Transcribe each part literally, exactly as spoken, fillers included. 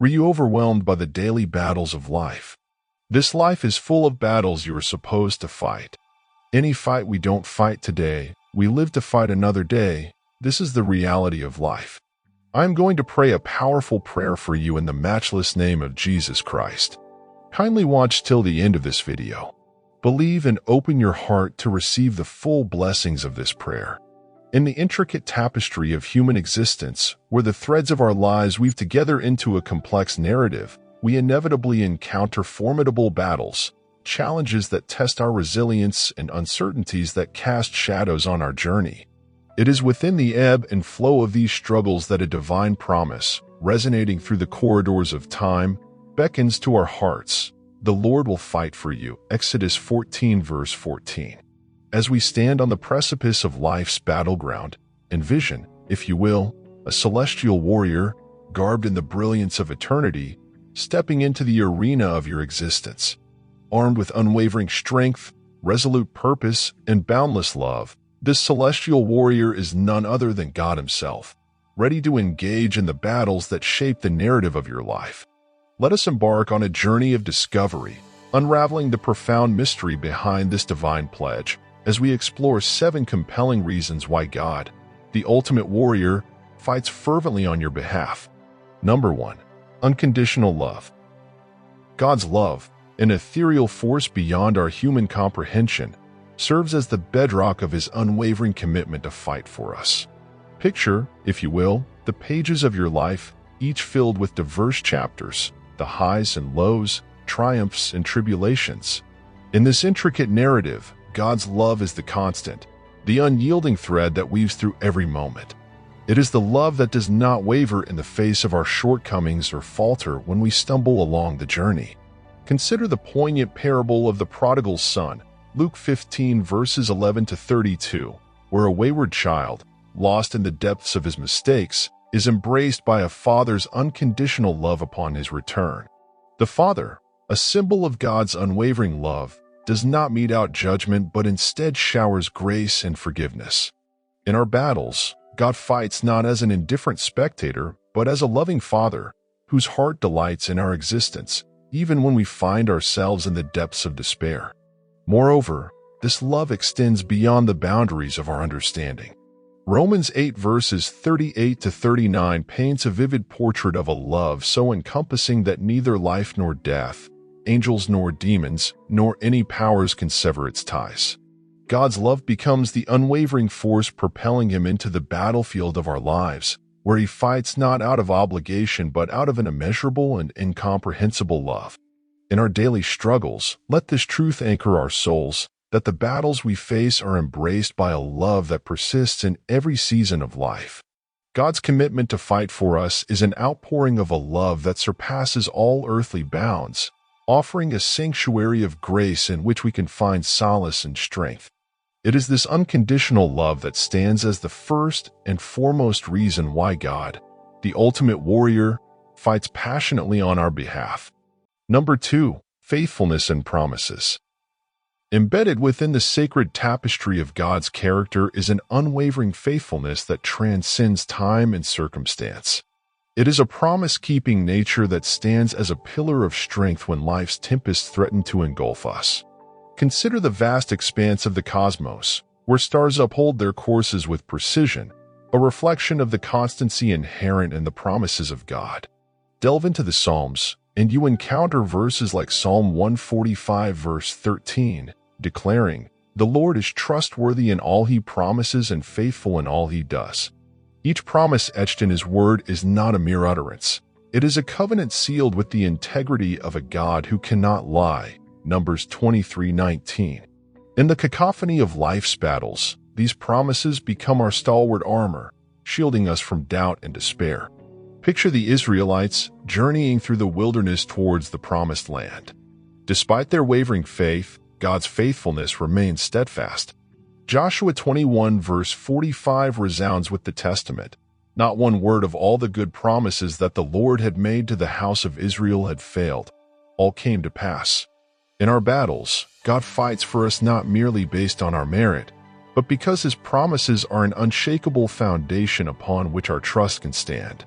Were you overwhelmed by the daily battles of life? This life is full of battles you are supposed to fight. Any fight we don't fight today, we live to fight another day. This is the reality of life. I am going to pray a powerful prayer for you in the matchless name of Jesus Christ. Kindly watch till the end of this video. Believe and open your heart to receive the full blessings of this prayer. In the intricate tapestry of human existence, where the threads of our lives weave together into a complex narrative, we inevitably encounter formidable battles, challenges that test our resilience, and uncertainties that cast shadows on our journey. It is within the ebb and flow of these struggles that a divine promise, resonating through the corridors of time, beckons to our hearts. The Lord will fight for you. Exodus fourteen verse fourteen. As we stand on the precipice of life's battleground, envision, if you will, a celestial warrior, garbed in the brilliance of eternity, stepping into the arena of your existence. Armed with unwavering strength, resolute purpose, and boundless love, this celestial warrior is none other than God Himself, ready to engage in the battles that shape the narrative of your life. Let us embark on a journey of discovery, unraveling the profound mystery behind this divine pledge, as we explore seven compelling reasons why God, the ultimate warrior, fights fervently on your behalf. Number one, unconditional love. God's love, an ethereal force beyond our human comprehension, serves as the bedrock of His unwavering commitment to fight for us. Picture, if you will, the pages of your life, each filled with diverse chapters, the highs and lows, triumphs and tribulations. In this intricate narrative, God's love is the constant, the unyielding thread that weaves through every moment. It is the love that does not waver in the face of our shortcomings or falter when we stumble along the journey. Consider the poignant parable of the prodigal son, Luke fifteen verses eleven to thirty-two, where a wayward child, lost in the depths of his mistakes, is embraced by a father's unconditional love upon his return. The father, a symbol of God's unwavering love, does not mete out judgment but instead showers grace and forgiveness. In our battles, God fights not as an indifferent spectator, but as a loving Father, whose heart delights in our existence, even when we find ourselves in the depths of despair. Moreover, this love extends beyond the boundaries of our understanding. Romans eight verses thirty-eight to thirty-nine paints a vivid portrait of a love so encompassing that neither life nor death, angels nor demons, nor any powers can sever its ties. God's love becomes the unwavering force propelling Him into the battlefield of our lives, where He fights not out of obligation but out of an immeasurable and incomprehensible love. In our daily struggles, let this truth anchor our souls, that the battles we face are embraced by a love that persists in every season of life. God's commitment to fight for us is an outpouring of a love that surpasses all earthly bounds, offering a sanctuary of grace in which we can find solace and strength. It is this unconditional love that stands as the first and foremost reason why God, the ultimate warrior, fights passionately on our behalf. Number two, faithfulness and promises. Embedded within the sacred tapestry of God's character is an unwavering faithfulness that transcends time and circumstance. It is a promise-keeping nature that stands as a pillar of strength when life's tempests threaten to engulf us. Consider the vast expanse of the cosmos, where stars uphold their courses with precision, a reflection of the constancy inherent in the promises of God. Delve into the Psalms, and you encounter verses like Psalm one forty-five verse thirteen, declaring, "The Lord is trustworthy in all He promises and faithful in all He does." Each promise etched in His word is not a mere utterance. It is a covenant sealed with the integrity of a God who cannot lie. Numbers twenty-three nineteen. In the cacophony of life's battles, these promises become our stalwart armor, shielding us from doubt and despair. Picture the Israelites journeying through the wilderness towards the promised land. Despite their wavering faith, God's faithfulness remains steadfast. Joshua twenty-one verse forty-five resounds with the testament. Not one word of all the good promises that the Lord had made to the house of Israel had failed. All came to pass. In our battles, God fights for us not merely based on our merit, but because His promises are an unshakable foundation upon which our trust can stand.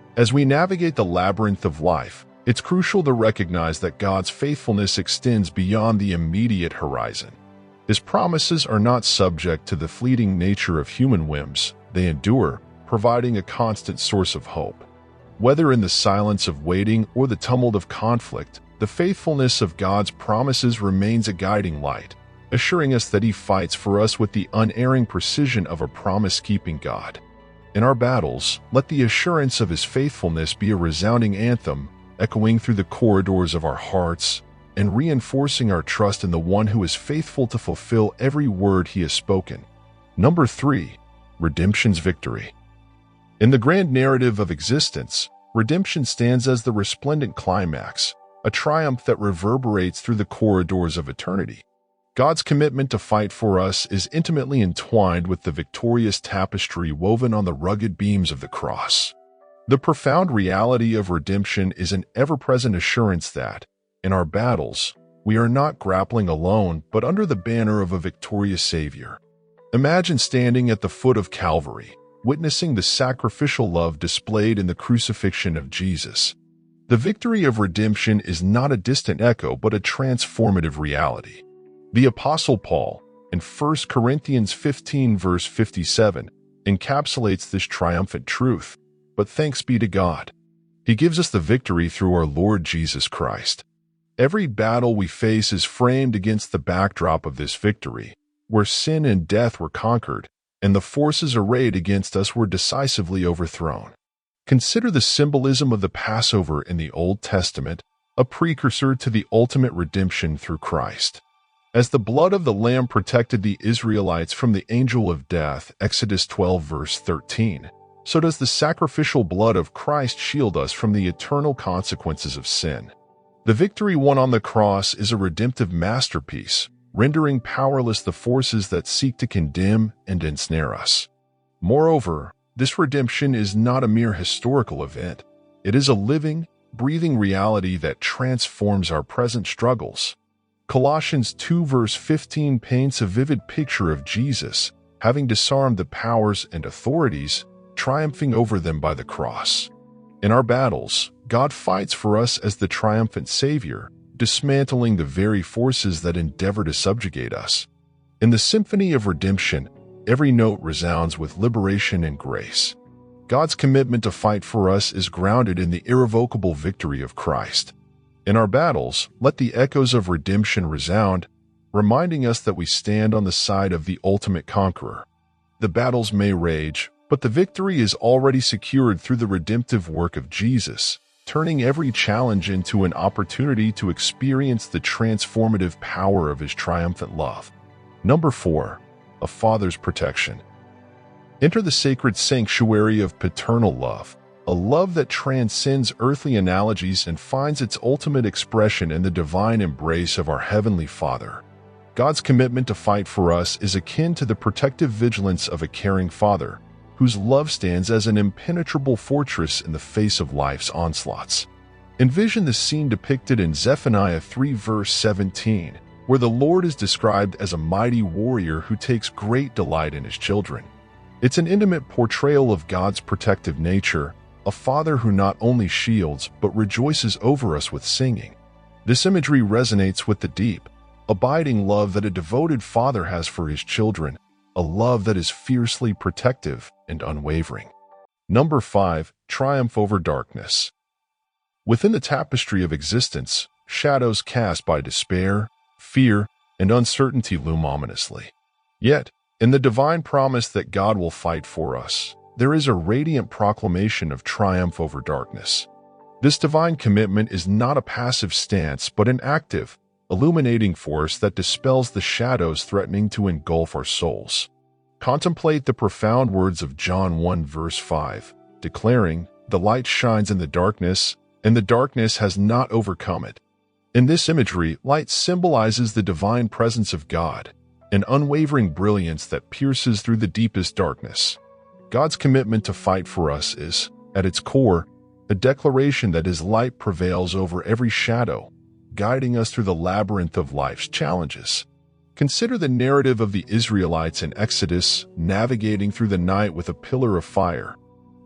As we navigate the labyrinth of life, it's crucial to recognize that God's faithfulness extends beyond the immediate horizon. His promises are not subject to the fleeting nature of human whims. They endure, providing a constant source of hope. Whether in the silence of waiting or the tumult of conflict, the faithfulness of God's promises remains a guiding light, assuring us that He fights for us with the unerring precision of a promise-keeping God. In our battles, let the assurance of His faithfulness be a resounding anthem, echoing through the corridors of our hearts and reinforcing our trust in the one who is faithful to fulfill every word He has spoken. Number three, redemption's victory. In the grand narrative of existence, redemption stands as the resplendent climax, a triumph that reverberates through the corridors of eternity. God's commitment to fight for us is intimately entwined with the victorious tapestry woven on the rugged beams of the cross. The profound reality of redemption is an ever-present assurance that, in our battles, we are not grappling alone but under the banner of a victorious Savior. Imagine standing at the foot of Calvary, witnessing the sacrificial love displayed in the crucifixion of Jesus. The victory of redemption is not a distant echo but a transformative reality. The Apostle Paul, in First Corinthians fifteen verse fifty-seven, encapsulates this triumphant truth. But thanks be to God, He gives us the victory through our Lord Jesus Christ. Every battle we face is framed against the backdrop of this victory, where sin and death were conquered, and the forces arrayed against us were decisively overthrown. Consider the symbolism of the Passover in the Old Testament, a precursor to the ultimate redemption through Christ. As the blood of the Lamb protected the Israelites from the angel of death, Exodus twelve verse thirteen, so does the sacrificial blood of Christ shield us from the eternal consequences of sin. The victory won on the cross is a redemptive masterpiece, rendering powerless the forces that seek to condemn and ensnare us. Moreover, this redemption is not a mere historical event. It is a living, breathing reality that transforms our present struggles. Colossians two verse fifteen paints a vivid picture of Jesus, having disarmed the powers and authorities, triumphing over them by the cross. In our battles, God fights for us as the triumphant Savior, dismantling the very forces that endeavor to subjugate us. In the symphony of redemption, every note resounds with liberation and grace. God's commitment to fight for us is grounded in the irrevocable victory of Christ. In our battles, let the echoes of redemption resound, reminding us that we stand on the side of the ultimate conqueror. The battles may rage, but the victory is already secured through the redemptive work of Jesus, turning every challenge into an opportunity to experience the transformative power of His triumphant love. Number four, a father's protection. Enter the sacred sanctuary of paternal love, a love that transcends earthly analogies and finds its ultimate expression in the divine embrace of our Heavenly Father. God's commitment to fight for us is akin to the protective vigilance of a caring father, whose love stands as an impenetrable fortress in the face of life's onslaughts. Envision the scene depicted in Zephaniah three verse seventeen, where the Lord is described as a mighty warrior who takes great delight in His children. It's an intimate portrayal of God's protective nature, a father who not only shields but rejoices over us with singing. This imagery resonates with the deep, abiding love that a devoted father has for his children, a love that is fiercely protective and unwavering. Number five, triumph over darkness. Within the tapestry of existence, shadows cast by despair, fear, and uncertainty loom ominously. Yet, in the divine promise that God will fight for us, there is a radiant proclamation of triumph over darkness. This divine commitment is not a passive stance but an active, illuminating force that dispels the shadows threatening to engulf our souls. Contemplate the profound words of John one verse five, declaring, "The light shines in the darkness, and the darkness has not overcome it." In this imagery, light symbolizes the divine presence of God, an unwavering brilliance that pierces through the deepest darkness. God's commitment to fight for us is, at its core, a declaration that His light prevails over every shadow, guiding us through the labyrinth of life's challenges. Consider the narrative of the Israelites in Exodus, navigating through the night with a pillar of fire.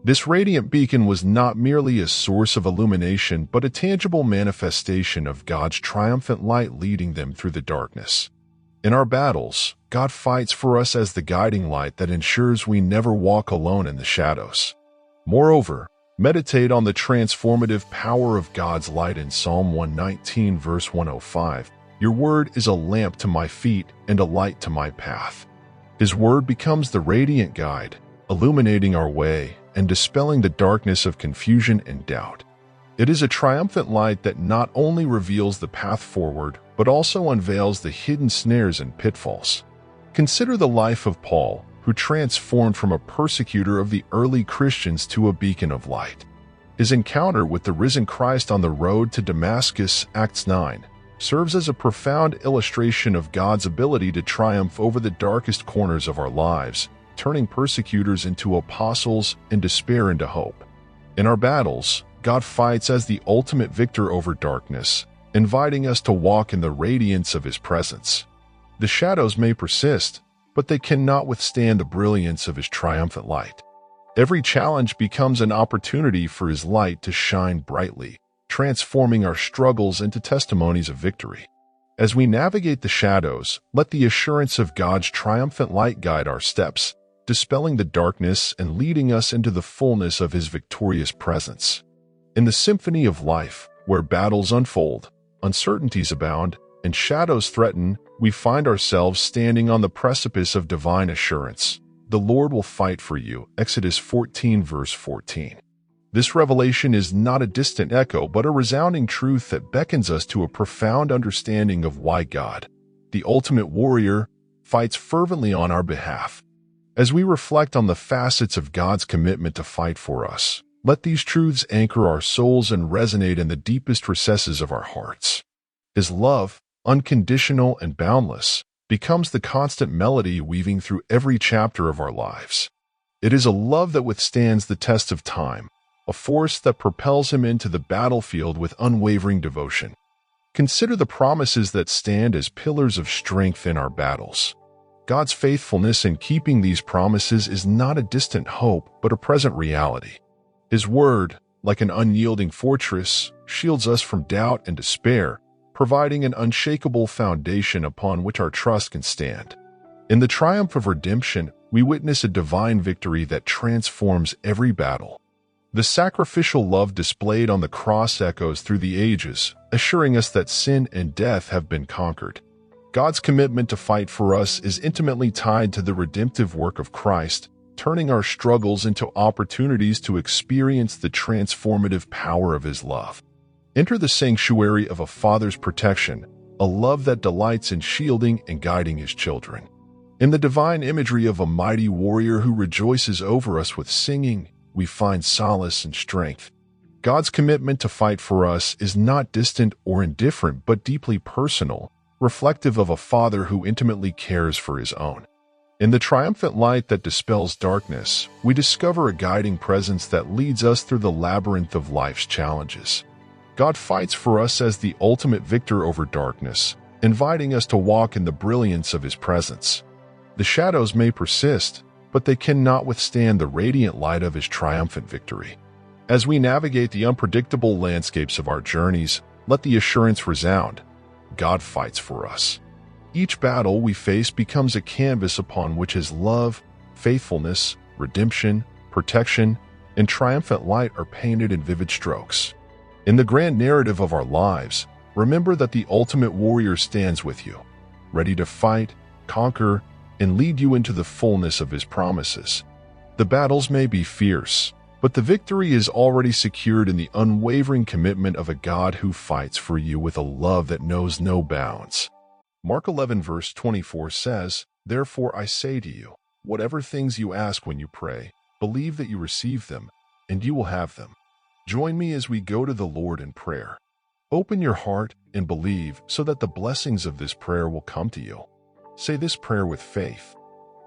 This radiant beacon was not merely a source of illumination, but a tangible manifestation of God's triumphant light leading them through the darkness. In our battles, God fights for us as the guiding light that ensures we never walk alone in the shadows. Moreover, meditate on the transformative power of God's light in Psalm one nineteen, verse one oh five. Your word is a lamp to my feet and a light to my path. His word becomes the radiant guide, illuminating our way and dispelling the darkness of confusion and doubt. It is a triumphant light that not only reveals the path forward, but also unveils the hidden snares and pitfalls. Consider the life of Paul, who transformed from a persecutor of the early Christians to a beacon of light. His encounter with the risen Christ on the road to Damascus, Acts nine, serves as a profound illustration of God's ability to triumph over the darkest corners of our lives, turning persecutors into apostles and despair into hope. In our battles, God fights as the ultimate victor over darkness, inviting us to walk in the radiance of His presence. The shadows may persist, but they cannot withstand the brilliance of His triumphant light. Every challenge becomes an opportunity for His light to shine brightly, transforming our struggles into testimonies of victory. As we navigate the shadows, let the assurance of God's triumphant light guide our steps, dispelling the darkness and leading us into the fullness of His victorious presence. In the symphony of life, where battles unfold, uncertainties abound, and shadows threaten, we find ourselves standing on the precipice of divine assurance. The Lord will fight for you. Exodus fourteen, verse fourteen. This revelation is not a distant echo, but a resounding truth that beckons us to a profound understanding of why God, the ultimate warrior, fights fervently on our behalf. As we reflect on the facets of God's commitment to fight for us, let these truths anchor our souls and resonate in the deepest recesses of our hearts. His love, unconditional and boundless, becomes the constant melody weaving through every chapter of our lives. It is a love that withstands the test of time, a force that propels Him into the battlefield with unwavering devotion. Consider the promises that stand as pillars of strength in our battles. God's faithfulness in keeping these promises is not a distant hope, but a present reality. His word, like an unyielding fortress, shields us from doubt and despair, providing an unshakable foundation upon which our trust can stand. In the triumph of redemption, we witness a divine victory that transforms every battle. The sacrificial love displayed on the cross echoes through the ages, assuring us that sin and death have been conquered. God's commitment to fight for us is intimately tied to the redemptive work of Christ, turning our struggles into opportunities to experience the transformative power of His love. Enter the sanctuary of a Father's protection, a love that delights in shielding and guiding His children. In the divine imagery of a mighty warrior who rejoices over us with singing, we find solace and strength. God's commitment to fight for us is not distant or indifferent, but deeply personal, reflective of a Father who intimately cares for His own. In the triumphant light that dispels darkness, we discover a guiding presence that leads us through the labyrinth of life's challenges. God fights for us as the ultimate victor over darkness, inviting us to walk in the brilliance of His presence. The shadows may persist, but they cannot withstand the radiant light of His triumphant victory. As we navigate the unpredictable landscapes of our journeys, let the assurance resound: God fights for us. Each battle we face becomes a canvas upon which His love, faithfulness, redemption, protection, and triumphant light are painted in vivid strokes. In the grand narrative of our lives, remember that the ultimate warrior stands with you, ready to fight, conquer, and lead you into the fullness of His promises. The battles may be fierce, but the victory is already secured in the unwavering commitment of a God who fights for you with a love that knows no bounds. Mark eleven verse twenty-four says, "Therefore I say to you, whatever things you ask when you pray, believe that you receive them, and you will have them." Join me as we go to the Lord in prayer. Open your heart and believe so that the blessings of this prayer will come to you. Say this prayer with faith.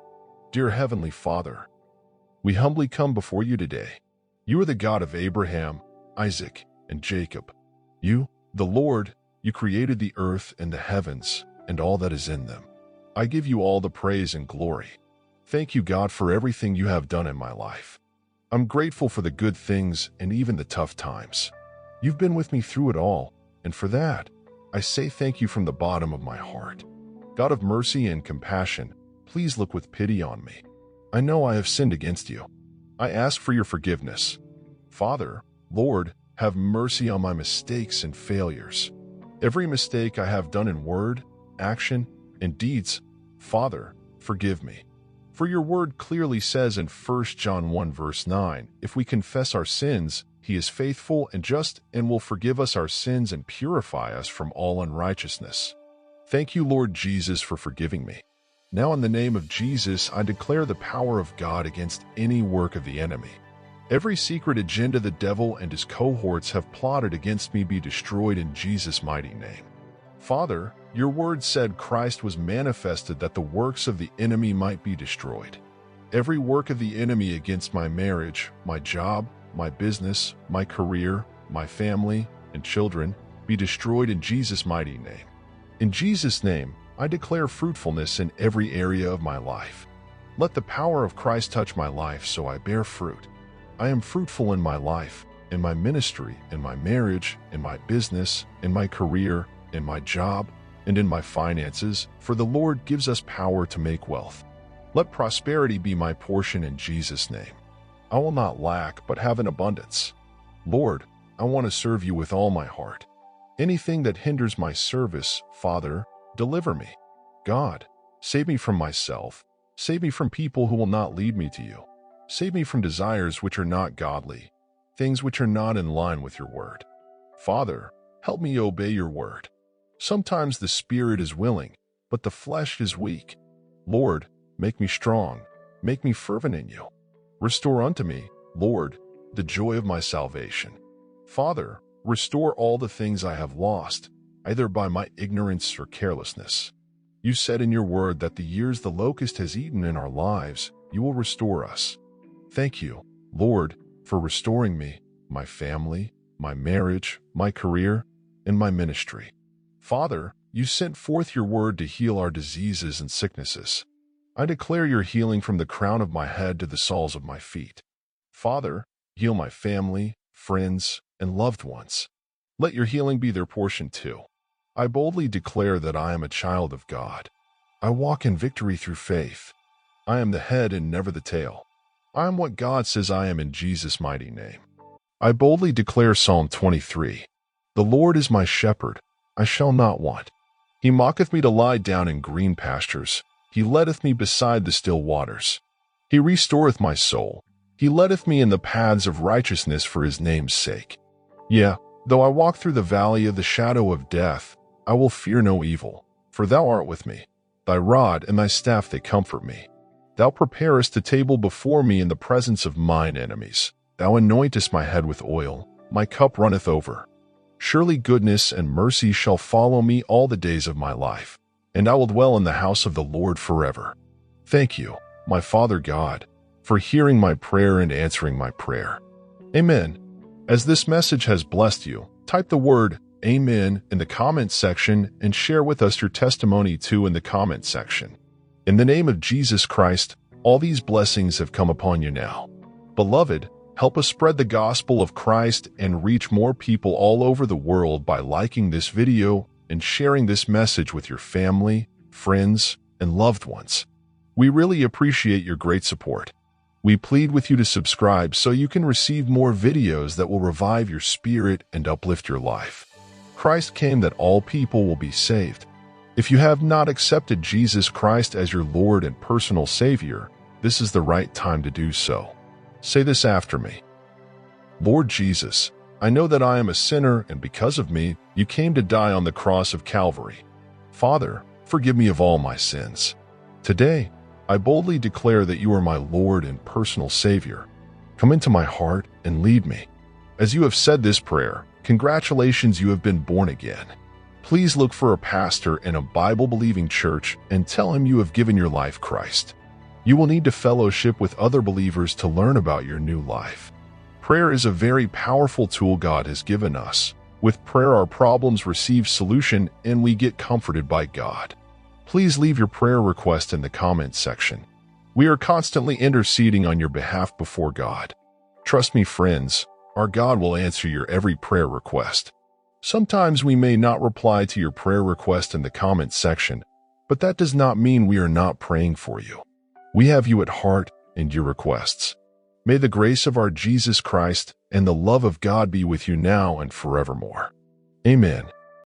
Dear Heavenly Father, we humbly come before you today. You are the God of Abraham, Isaac, and Jacob. You, the Lord, you created the earth and the heavens and all that is in them. I give you all the praise and glory. Thank you, God, for everything you have done in my life. I'm grateful for the good things and even the tough times. You've been with me through it all, and for that, I say thank you from the bottom of my heart. God of mercy and compassion, please look with pity on me. I know I have sinned against you. I ask for your forgiveness. Father, Lord, have mercy on my mistakes and failures. Every mistake I have done in word, action, and deeds, Father, forgive me. For your word clearly says in First John one verse nine, if we confess our sins, he is faithful and just and will forgive us our sins and purify us from all unrighteousness. Thank you, Lord Jesus, for forgiving me. Now in the name of Jesus, I declare the power of God against any work of the enemy. Every secret agenda the devil and his cohorts have plotted against me be destroyed in Jesus' mighty name. Father, your word said Christ was manifested that the works of the enemy might be destroyed. Every work of the enemy against my marriage, my job, my business, my career, my family, and children be destroyed in Jesus' mighty name. In Jesus' name, I declare fruitfulness in every area of my life. Let the power of Christ touch my life so I bear fruit. I am fruitful in my life, in my ministry, in my marriage, in my business, in my career, in my job, and in my finances, for the Lord gives us power to make wealth. Let prosperity be my portion in Jesus' name. I will not lack, but have an abundance. Lord, I want to serve you with all my heart. Anything that hinders my service, Father, deliver me. God, save me from myself. Save me from people who will not lead me to you. Save me from desires which are not godly, things which are not in line with your word. Father, help me obey your word. Sometimes the spirit is willing, but the flesh is weak. Lord, make me strong. Make me fervent in you. Restore unto me, Lord, the joy of my salvation. Father, restore all the things I have lost, either by my ignorance or carelessness. You said in your word that the years the locust has eaten in our lives, you will restore us. Thank you, Lord, for restoring me, my family, my marriage, my career, and my ministry. Father, you sent forth your word to heal our diseases and sicknesses. I declare your healing from the crown of my head to the soles of my feet. Father, heal my family, friends, and loved ones. Let your healing be their portion too. I boldly declare that I am a child of God. I walk in victory through faith. I am the head and never the tail. I am what God says I am in Jesus' mighty name. I boldly declare Psalm twenty-three. The Lord is my shepherd, I shall not want. He maketh me to lie down in green pastures. He leadeth me beside the still waters. He restoreth my soul. He leadeth me in the paths of righteousness for his name's sake. Yea, though I walk through the valley of the shadow of death, I will fear no evil, for thou art with me. Thy rod and thy staff they comfort me. Thou preparest a table before me in the presence of mine enemies. Thou anointest my head with oil, my cup runneth over. Surely goodness and mercy shall follow me all the days of my life, and I will dwell in the house of the Lord forever. Thank you, my Father God, for hearing my prayer and answering my prayer. Amen. As this message has blessed you, type the word Amen in the comment section and share with us your testimony too in the comment section. In the name of Jesus Christ, all these blessings have come upon you now. Beloved, help us spread the gospel of Christ and reach more people all over the world by liking this video and sharing this message with your family, friends, and loved ones. We really appreciate your great support. We plead with you to subscribe so you can receive more videos that will revive your spirit and uplift your life. Christ came that all people will be saved. If you have not accepted Jesus Christ as your Lord and personal Savior, this is the right time to do so. Say this after me. Lord Jesus, I know that I am a sinner, and because of me, you came to die on the cross of Calvary. Father, forgive me of all my sins. Today, I boldly declare that you are my Lord and personal Savior. Come into my heart and lead me. As you have said this prayer, congratulations, you have been born again. Please look for a pastor in a Bible-believing church and tell him you have given your life Christ. You will need to fellowship with other believers to learn about your new life. Prayer is a very powerful tool God has given us. With prayer, our problems receive solution and we get comforted by God. Please leave your prayer request in the comments section. We are constantly interceding on your behalf before God. Trust me, friends, our God will answer your every prayer request. Sometimes we may not reply to your prayer request in the comment section, but that does not mean we are not praying for you. We have you at heart and your requests. May the grace of our Jesus Christ and the love of God be with you now and forevermore. Amen.